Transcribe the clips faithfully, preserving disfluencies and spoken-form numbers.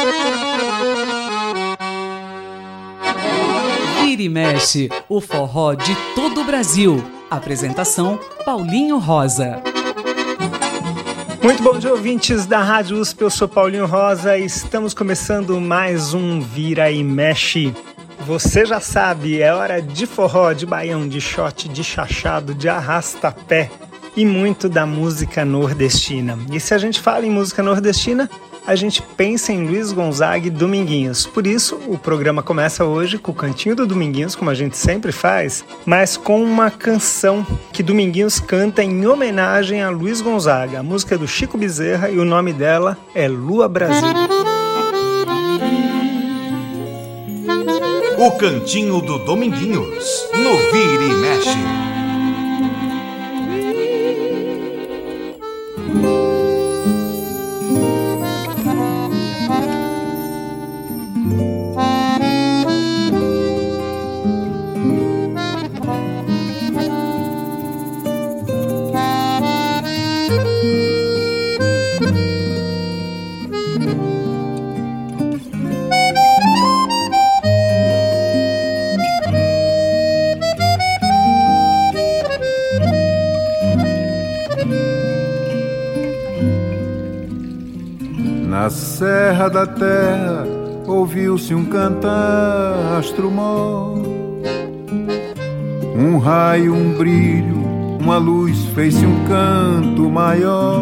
Vira e mexe, o forró de todo o Brasil. Apresentação Paulinho Rosa. Muito bom dia, ouvintes da Rádio U S P, eu sou Paulinho Rosa e estamos começando mais um Vira e Mexe. Você já sabe, é hora de forró, de baião, de shot, de chachado, de arrasta-pé e muito da música nordestina. E se a gente fala em música nordestina, a gente pensa em Luiz Gonzaga e Dominguinhos. Por isso, o programa começa hoje com o Cantinho do Dominguinhos, como a gente sempre faz, mas com uma canção que Dominguinhos canta em homenagem a Luiz Gonzaga. A música é do Chico Bezerra e o nome dela é Lua Brasil. O Cantinho do Dominguinhos, no Vira e Mexe. Na serra da terra ouviu-se um cantar astro-mor, um raio, um brilho, uma luz fez-se um canto maior,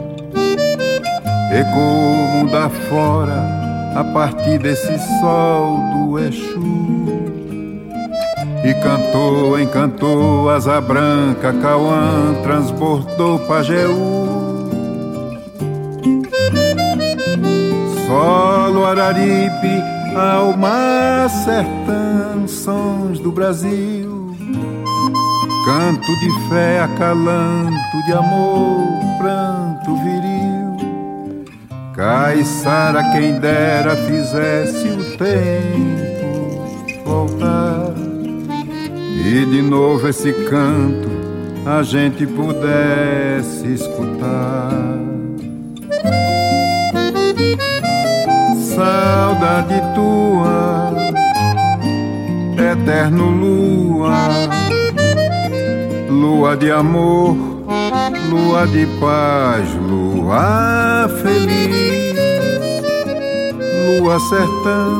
ecoou mundo fora a partir desse sol do Exu, e cantou, encantou asa branca, Cauã transbordou Pajeú. Solo, Araripe, alma, sertão, sons do Brasil, canto de fé, acalanto de amor, pranto viril. Caiçara, quem dera fizesse o tempo voltar, e de novo esse canto a gente pudesse escutar. Saudade tua, eterno lua, lua de amor, lua de paz, lua feliz, lua sertão,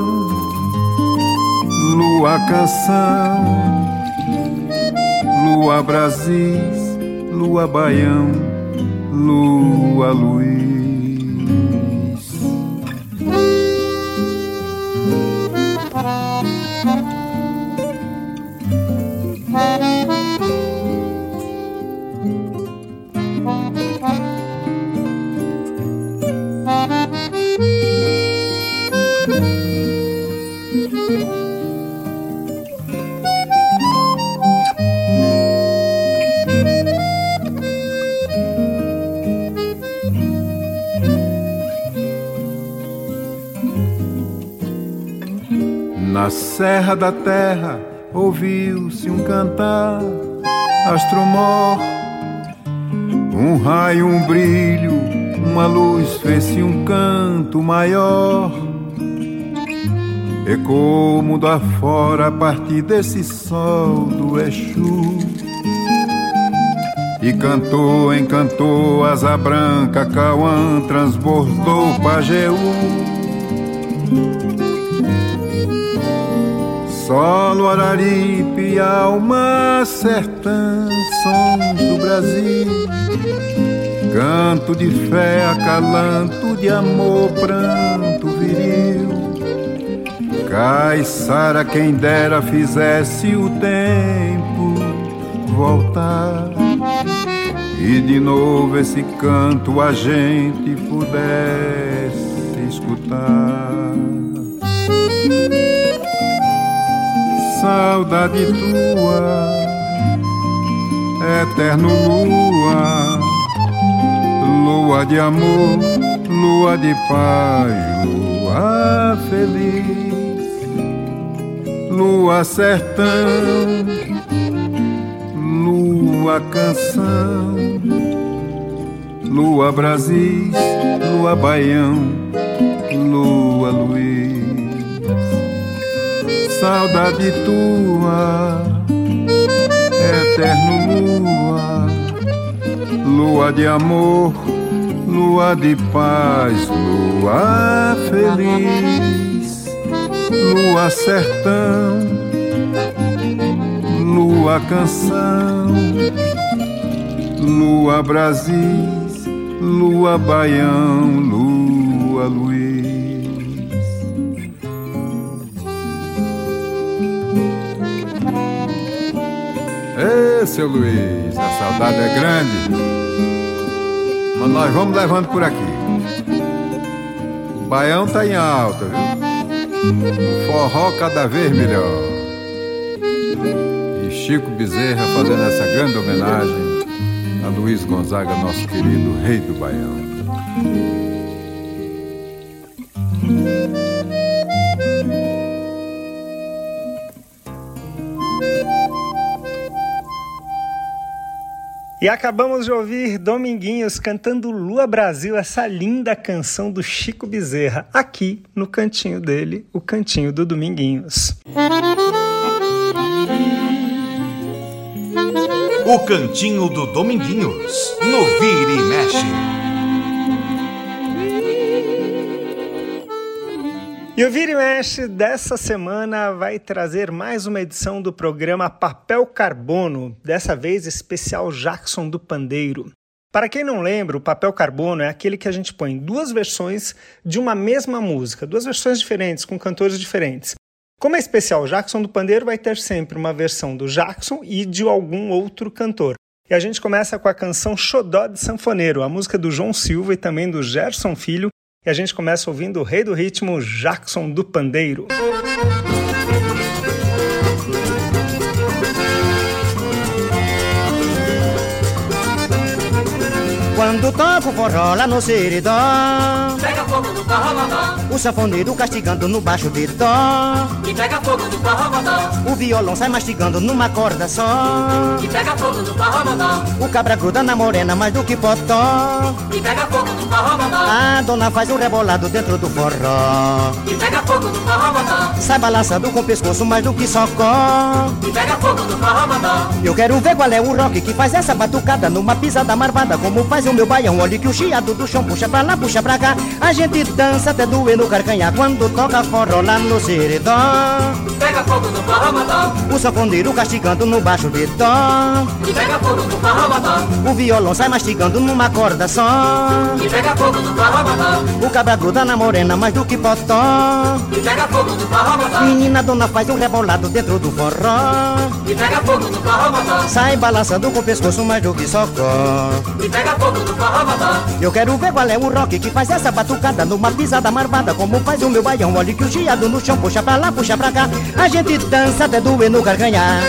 lua canção, lua Brasis, lua baião, lua Luiz. Na serra da terra ouviu-se um cantar astro-mor, um raio, um brilho, uma luz fez-se um canto maior, ecoou mundo afora a partir desse sol do Exu, e cantou, encantou asa branca, Cauã transbordou Pajeú. Solo, Araripe, alma, sertão, sons do Brasil, canto de fé, acalanto de amor, pranto viril. Caiçara, quem dera fizesse o tempo voltar, e de novo esse canto a gente pudesse escutar. Saudade tua, eterno lua, lua de amor, lua de paz, lua feliz, lua sertão, lua canção, lua Brasis, lua baião, lua lua, Luiz. Saudade tua, eterno lua, lua de amor, lua de paz, lua feliz, lua sertão, lua canção, lua Brasis, lua Baião, lua Luiz. Ê, seu Luiz, a saudade é grande, mas nós vamos levando por aqui. O Baião tá em alta, viu? Forró cada vez melhor. E Chico Bezerra fazendo essa grande homenagem a Luiz Gonzaga, nosso querido rei do Baião. E acabamos de ouvir Dominguinhos cantando Lua Brasil, essa linda canção do Chico Bezerra, aqui no cantinho dele, o cantinho do Dominguinhos. O cantinho do Dominguinhos, no Vira e Mexe. E o Vira e Mexe dessa semana vai trazer mais uma edição do programa Papel Carbono, dessa vez especial Jackson do Pandeiro. Para quem não lembra, o papel carbono é aquele que a gente põe duas versões de uma mesma música, duas versões diferentes, com cantores diferentes. Como é especial Jackson do Pandeiro, vai ter sempre uma versão do Jackson e de algum outro cantor. E a gente começa com a canção Xodó de Sanfoneiro, a música do João Silva e também do Gerson Filho, e a gente começa ouvindo o rei do ritmo, Jackson do Pandeiro. Quando toco forró lá no seridó, pega fogo no forró-modó, o sanfoneiro castigando no baixo de dó, e pega fogo no forró-modó, o violão sai mastigando numa corda só, e pega fogo no forró-modó, o cabra gruda na morena mais do que potó, e pega fogo no forró-modó, a dona faz um rebolado dentro do forró, e pega fogo no forró-modó, sai balançando com o pescoço mais do que socó, e pega fogo no forró-modó. eu quero ver qual é o rock que faz essa batucada numa pisada marvada como faz o meu baião. Olha que o chiado do chão puxa pra lá, puxa pra cá, a gente dança até doer no carcanhar quando toca forró lá no seridó. Pega fogo no forró-modó, O sanfoneiro castigando no baixo de dó, e pega fogo no forró-modó, o violão sai mastigando numa corda só, e pega fogo no forró-modó, o cabra gruda na morena mais do que potó, e pega fogo no forró-modó, menina dona faz um rebolado dentro do forró, e pega fogo no forró-modó, sai balançando com o pescoço mais do que socó. e pega fogo no forró-modó. Eu quero ver qual é o rock que faz essa batucada numa pisada marvada como faz o meu baião. Olha que o chiado no chão puxa pra lá, puxa pra cá, a gente dança até doer no carcanhar.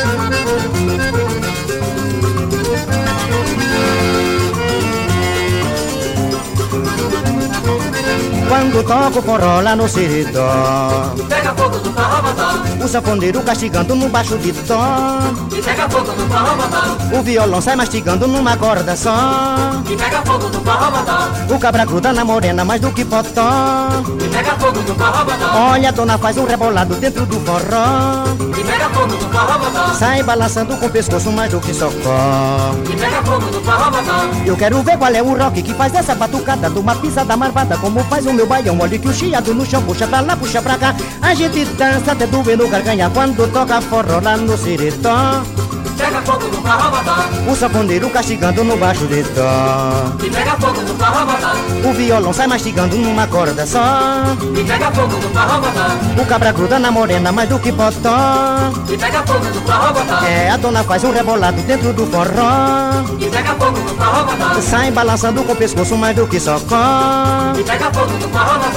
Quando toco forró lá no seridó, Pega fogo no forró-modó, o sanfoneiro castigando no baixo de dó, e pega fogo no forró-modó, o violão sai mastigando numa corda só, e pega fogo no forró-modó, o cabra gruda na morena mais do que potó, e pega fogo no forró-modó, olha a dona faz um rebolado dentro do forró, e pega fogo no forró-modó, sai balançando com o pescoço mais do que socó. e pega fogo no forró-modó, Eu quero ver qual é o rock que faz essa batucada numa pisada marvada como faz o meu baião. Olha que o chiado no chão puxa pra lá, puxa pra cá, a gente dança até doer no garganha quando toca forró lá no seridó. pega fogo no forró-modó, O sanfoneiro castigando no baixo de dó, e pega fogo no forró-modó, o violão sai mastigando numa corda só, e pega fogo no forró-modó, o cabra gruda na morena mais do que potó, e pega fogo no forró-modó, é, a dona faz um rebolado dentro do forró, e pega fogo no forró-modó, sai balançando com o pescoço mais do que socó. e pega fogo no forró-modó.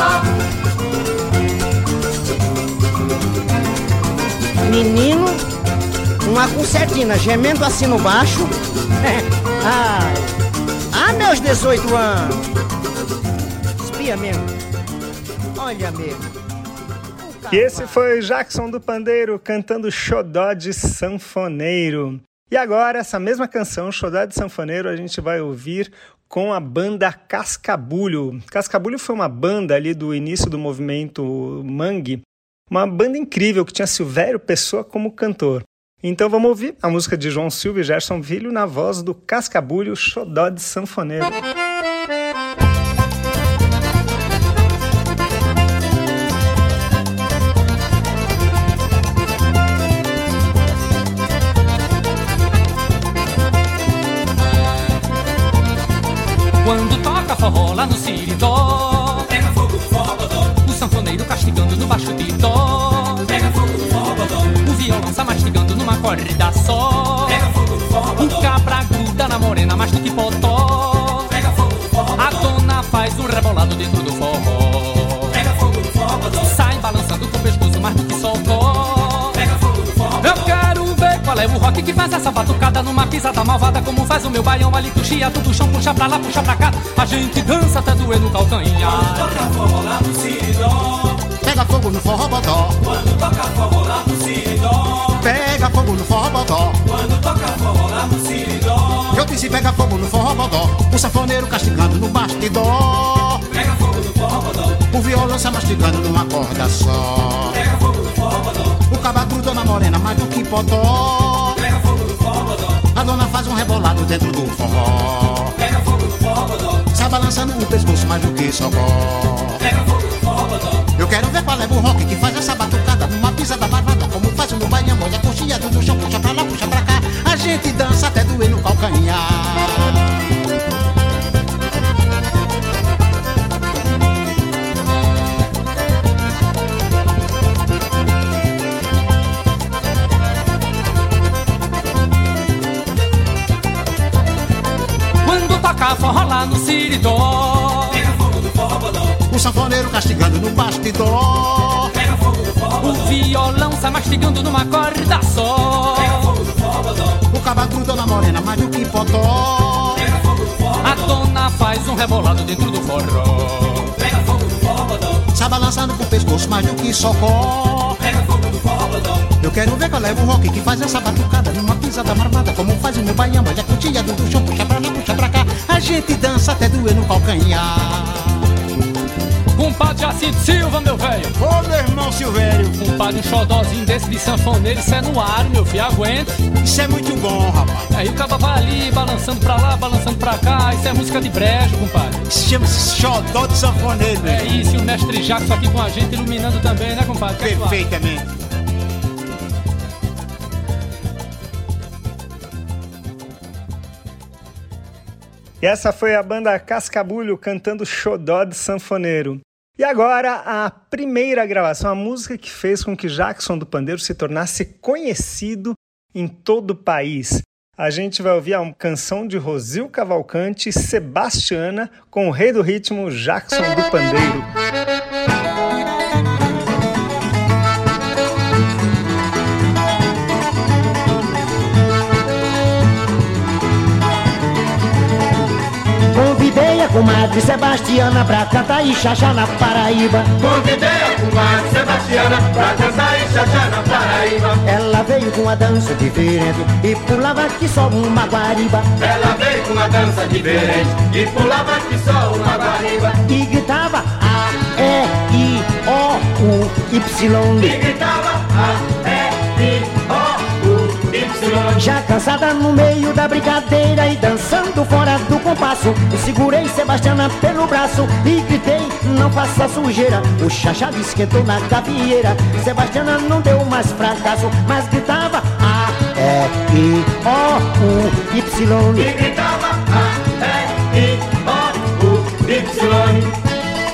Menino, uma concertina gemendo assim no baixo. Ai, ah, meus dezoito anos. Espia mesmo. Olha mesmo. E esse foi Jackson do Pandeiro cantando Xodó de Sanfoneiro. E agora, essa mesma canção, Xodó de Sanfoneiro, a gente vai ouvir com a banda Cascabulho. Cascabulho foi uma banda ali do início do movimento Mangue, uma banda incrível que tinha Silvério Pessoa como cantor. Então vamos ouvir a música de João Silva e Gerson Filho na voz do Cascabulho, Xodó de Sanfoneiro. Quando toca forró lá no Siridó, Pega fogo no forró bodó. o sanfoneiro castigando no baixo de dó, Pega fogo no forró bodó. o violão tá mastigando numa corda só, Pega fogo no forró bodó. o cabra gruda na morena mais do que potó, Pega fogo no forró bodó. a dona faz um rebolado dentro do forró, Pega fogo no forró bodó. sai balançando com o pescoço mais do que socó. Pega fogo no forró bodó. Eu quero ver qual é o rock que faz essa batucada numa pisada malvada, como faz o meu baião ali com chiado do chão, puxa pra lá, puxa pra cá, a gente dança até doer no calcanhar. Toca forró lá no Siridó. Pega fogo no forró bodó, Quando toca forró lá no Siridó. pega fogo no forró bodó. Quando toca forró lá no Siridó. Eu disse pega fogo no forró bodó, o sanfoneiro castigando no bastidor, Pega fogo no forró bodó. o violão se mastigando numa corda só, Pega fogo no forró bodó. o cabra gruda na morena mais do que potó, Pega fogo no forró bodó. a dona faz um rebolado dentro do forró, Pega fogo no forró bodó. sai balançando o pescoço mais do que socó. Pega fogo no forró bodó. Eu quero ver qual é o rock que faz essa batucada numa pisada barbada, como faz o meu baião, olha a coxinha do chão, puxa pra lá, puxa pra cá, a gente dança até doer no calcanhar. Quando toca forró lá no Siridó, Pega fogo no forró bodó. O sanfoneiro castigando no bastidor, Pega fogo no forró o bodó. violão sai mastigando numa corda só, Pega fogo no forró bodó. o cabra gruda na morena mais do que potó, Pega fogo no forró a bodó. dona faz um rebolado dentro do forró, Pega fogo no forró bodó. sai balançando com o pescoço mais do que socó. Pega fogo no forró bodó. Eu quero ver qual é o rock que faz essa batucada numa pisada marmada, como faz o meu baião, olha a coxinha do chão, puxa pra lá, puxa pra cá, a gente dança até doer no calcanhar. Compadre Jacinto Silva, meu velho. Ô meu irmão Silvério, Compadre, um xodózinho desse de sanfoneiro, isso é no ar, meu filho, aguente. isso é muito bom, rapaz. Aí o caba vai ali, balançando pra lá, balançando pra cá, isso é música de brejo, compadre. Isso chama-se xodó de sanfoneiro, É isso, e o mestre Jackson aqui com a gente, iluminando também, né, compadre? Que é que tu acha? perfeitamente. E essa foi a banda Cascabulho cantando Xodó de Sanfoneiro. E agora a primeira gravação, a música que fez com que Jackson do Pandeiro se tornasse conhecido em todo o país. A gente vai ouvir a canção de Rosil Cavalcante e Sebastiana com o rei do ritmo Jackson do Pandeiro. Convidei a comadre Sebastiana pra cantar e chachar na Paraíba. Convidei a comadre Sebastiana pra dançar e chachar na Paraíba. Ela veio com uma dança diferente e pulava que só uma guariba. Ela veio com uma dança diferente e pulava que só uma guariba. E gritava A, E, I, O, U, Y. E gritava A, E, I, O, U, Y. Já cansada no meio da brincadeira e dançando fora do compasso, eu segurei Sebastiana pelo braço e gritei, não faça sujeira. O chachado esquentou na gavieira, Sebastiana não deu mais fracasso, mas gritava A, E, I, O, U, Y. E gritava A, E, I, O, U, Y.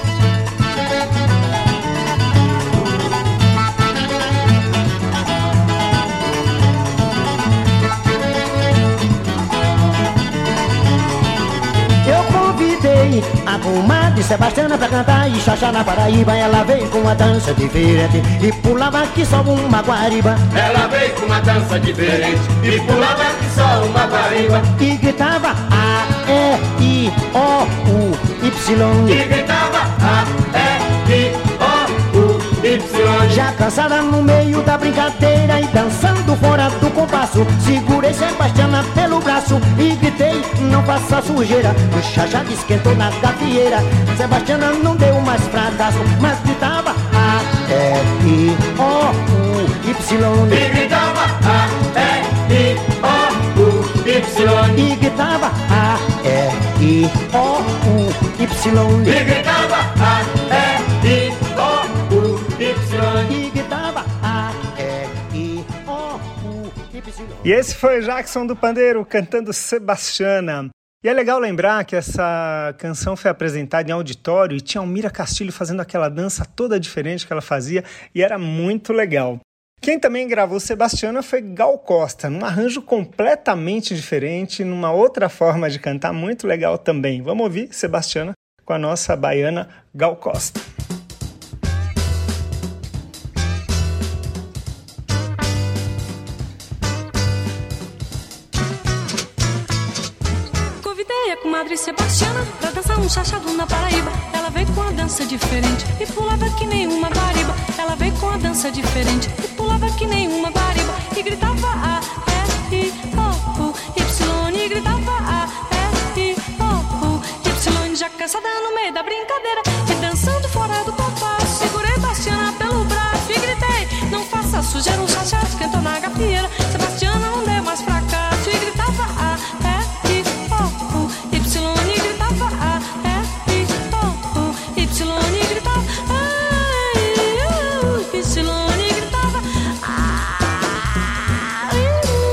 Eu convidei a comadre Sebastiana pra cantar e chachar na Paraíba. Ela veio com uma dança diferente e pulava que só uma guariba. Ela veio com uma dança diferente e pulava que só uma guariba. E gritava A, E, I, O, U, Y. E gritava A, E, I, O, U, Y. Já cansada no meio da brincadeira e dançando fora do compasso, segurei Sebastiana pelo braço e gritei, não faça sujeira. O Xaxá esquentou na gafieira. Sebastiana não deu mais fracasso, mas gritava A, E, I, O, U, Y. E gritava A, E, I, O, U, Y. E gritava A, E, I, O, U, Y. E gritava A, E, I, O, U, Y. E gritava A, E, I, O, U, Y. E esse foi Jackson do Pandeiro cantando Sebastiana. E é legal lembrar que essa canção foi apresentada em auditório e tinha Almira Castilho fazendo aquela dança toda diferente que ela fazia e era muito legal. Quem também gravou Sebastiana foi Gal Costa, num arranjo completamente diferente, numa outra forma de cantar muito legal também. Vamos ouvir Sebastiana com a nossa baiana Gal Costa. Convidei a comadre Sebastiana pra dançar um chachado na Paraíba. Ela veio com a dança diferente e pulava que nem uma guariba. Ela veio com a dança diferente e pulava que nem uma guariba. E gritava A, E, I, O, U, Y. E gritava A, E, I, O, U, Y. Já cansada no meio da brincadeira e dançando fora do compasso, segurei Bastiana pelo braço e gritei: não faça sujeira, um chachado esquentou na gafieira. Sebastiana não deu mais fracasso e gritava A, E, I, O, U, Y. E gritava A, E, I, O, U, Y. E gritava A, I, O, Y. E gritava A, I,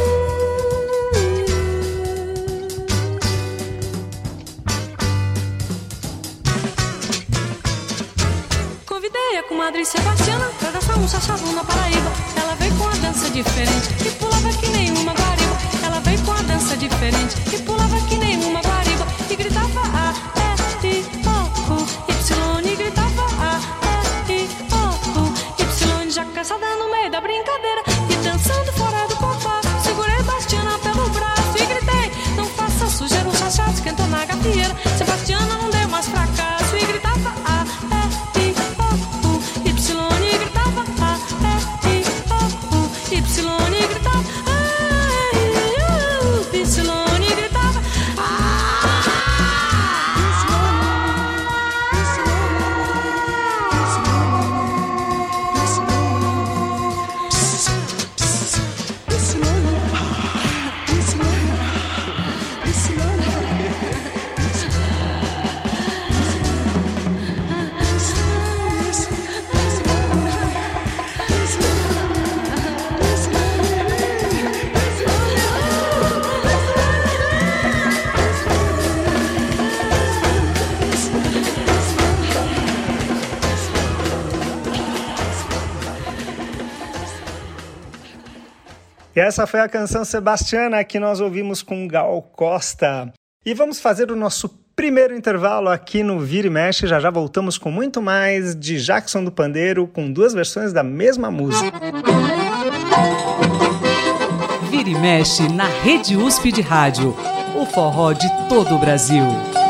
Convidei a comadre Sebastiana pra dançar um chachado na Paraíba. Ela veio com a dança diferente e pulava que nem uma guariba. Ela veio com a dança diferente e pulava que nem uma guariba. E gritava A, E, I, O, U, Y. E gritava A, E, I, O, U, Y. Já cansada no meio da brincadeira e dançando fora do compasso, segurei Bastiana pelo braço e gritei: não faça sujeira, um chachado esquentou na gafieira. Sebastiana não deu mais fracasso e gritava A, E, I, O, U, Y. E gritava A, E, I, O, U, Y. E gritava A, E, I, O, Y. E gritava E essa foi a canção Sebastiana que nós ouvimos com Gal Costa. E vamos fazer o nosso primeiro intervalo aqui no Vira e Mexe. Já já voltamos com muito mais de Jackson do Pandeiro, com duas versões da mesma música. Vira e Mexe na Rede U S P de Rádio. O forró de todo o Brasil.